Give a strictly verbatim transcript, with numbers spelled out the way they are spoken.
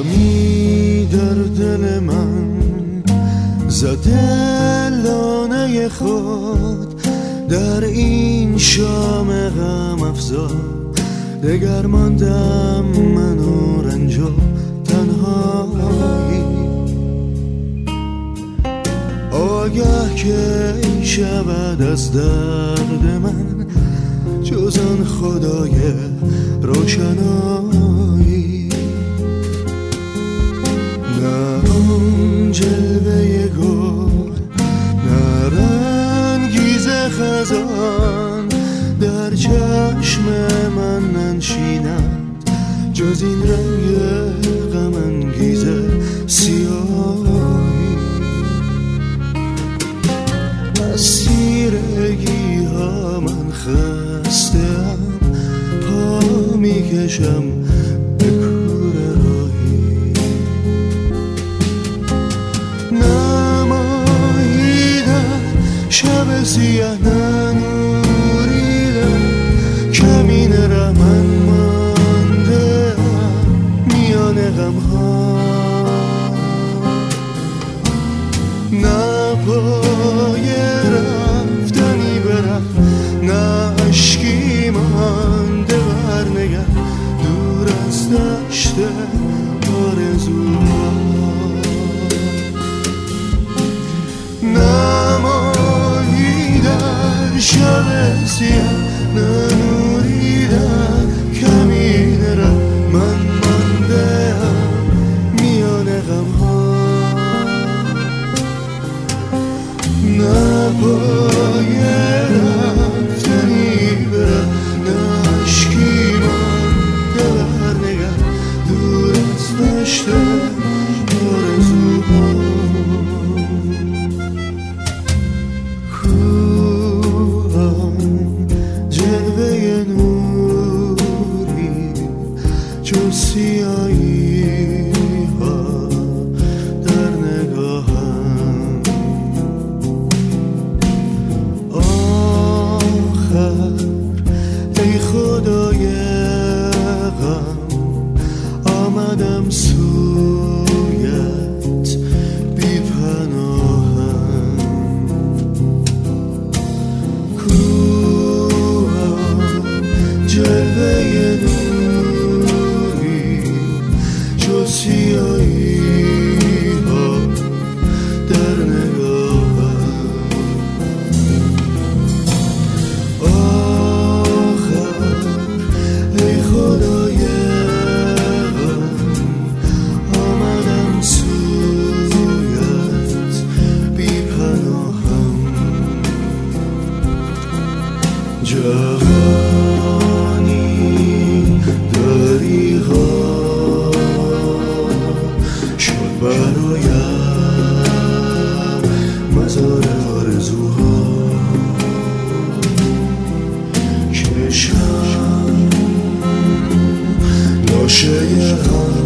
غمی در دل من زده لانه خود در این شام غم افزا. دگر ماندم من و رنج و تنهایی، آگه که شود از درد من جز آن خدای روشنایی. نه آن جلوه گل، نه رنگیز خزان در چشم من ننشیند جز این رنگ غم انگیز سیاهی. از تیرگی ها من خسته‌ام، پا میکشم به کوره راهی. نماییدن شب سیاه ننوریدن، کمین رحمن مانده میان غم ها. نه پای رفتنی برفت، نه عشقی مانده برنگر دور از دشت آرزوها. نمایی در شب سیاه ننوریدن، کمین رحمن مانده میان غم ها. نه پای رفتنی برم، نه عشقی مانده برنگر دور از دشت آرزوها. کوهان جلوه نوری چون سیاهی ها در نگاهم. آخر ای خدای غم آمدم سویت بی پناهم. کوهان جلوه نوری چون سیاهی ها در نگاهم. آخر ای خدای غم آمدم سویت بی پناهم. جوانی داری ها شد برایم مزار آرزوها. کشم لاشه غم